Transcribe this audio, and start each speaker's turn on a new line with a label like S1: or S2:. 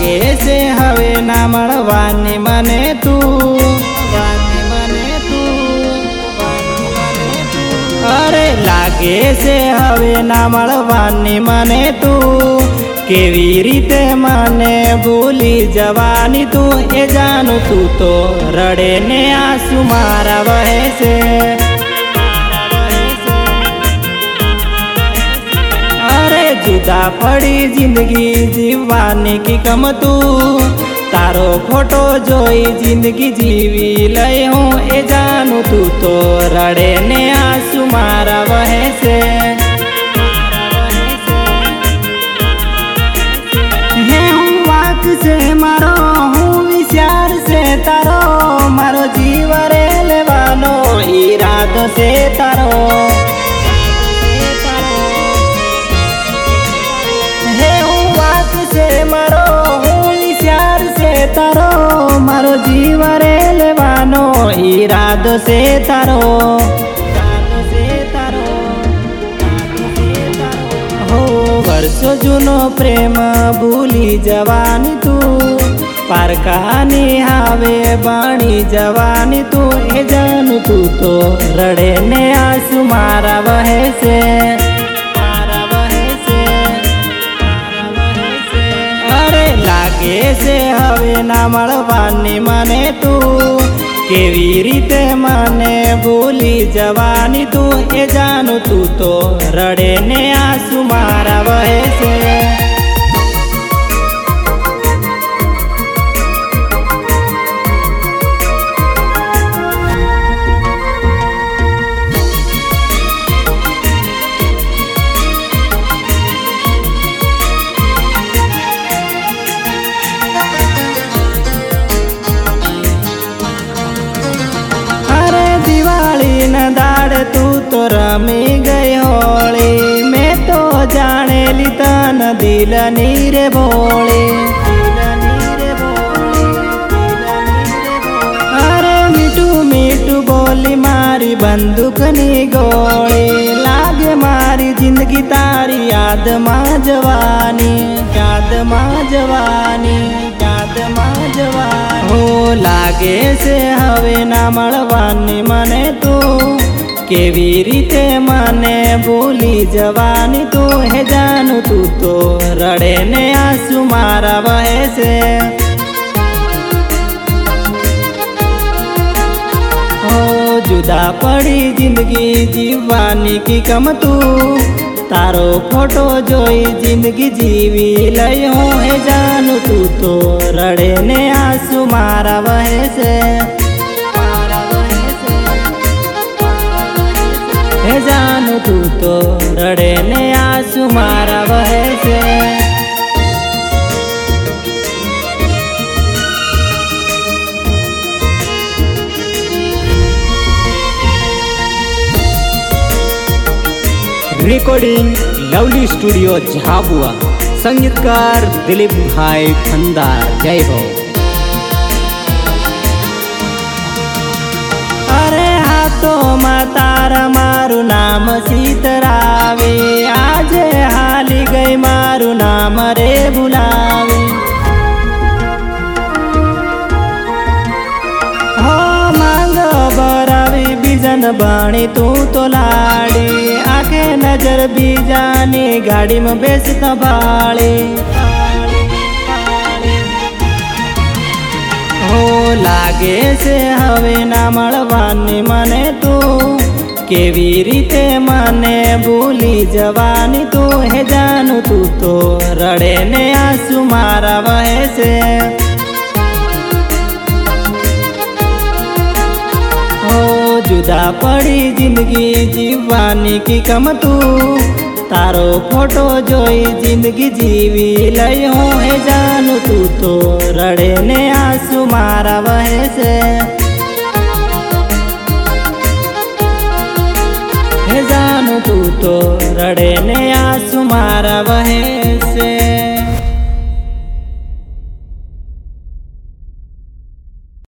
S1: लागे से हवे ना मळवानी मने तू अरे लागे से हवे ना मळवानी मने तू केवी रीते मने भूली जवानी तू ए जानू तू तो रड़े ने आंसू मारा वहे से अरे जुदा पड़ी जिंदगी जीवानी की कम तू तारो फोटो जोई जिंदगी जीवी लय हूँ ए जानू तू तो रड़े ने आंसू मारा वहे से से मारो हूँ विचार से तारो मारो जीव रे लेवानो इरादो से तारो हे हूँ बात से मारो हूँ विचार से तारो मारो जीव रे लेवानो इरादो से तारो वर्षो जुनो प्रेम भूली जवानी तू पार कहानी हावे बाणी जवानी तू ए जानू तू तो रड़े ने आंसू मारा वहे से अरे लागे से हवे ना मळवानी मने तू केवी रीते मने भूली जवानी तू ए जानू तू तो रड़े ने आंसू मारा वहे से तू तो रमी गई होली मैं तो जाने ली तन दिल नीरे भोली अरे मिठू मिठू बोली मारी बंदूक नी गोली लागे मारी जिंदगी तारी याद माँ जवानी हो लागे से हवे ना मळवानी मने तू केवी रीते मने भूली जवानी तू है जानू तू तो रड़े ने आंसू मारा वहे से हो जुदा पड़ी जिंदगी जीवानी की कम तू तारो फोटो जोई जिंदगी जीवी लय हो है जानू तू तो रड़े ने आंसू मारा वहे से हे जानू तू तो रड़े ने आंसू मारा वहे से
S2: रिकॉर्डिंग लवली स्टूडियो झाबुआ संगीतकार दिलीप भाई फंदार जय हो।
S1: अरे हाथों में तारा मारू नाम सीतरावे आज हाली गई मारू नाम रे बुलावे हो मांग बरावी बीजन बाणी तू तो लाड़ी आके नजर बीजानी गाड़ी में बेचता बाड़ी हो लागे से हवे ना मळवानी मने तू केवी रीते मने भूली जवानी तू है जानू तू तो रड़े ने आंसू मारा वहे से हो जुदा पड़ी जिंदगी जीवानी की कम तू तारो फोटो जोई जिंदगी जीवी लय हो है जानू तू तो रड़े ने आंसू मारा वहे से है जानू तू तो रड़े ने आंसू मारा वहे से।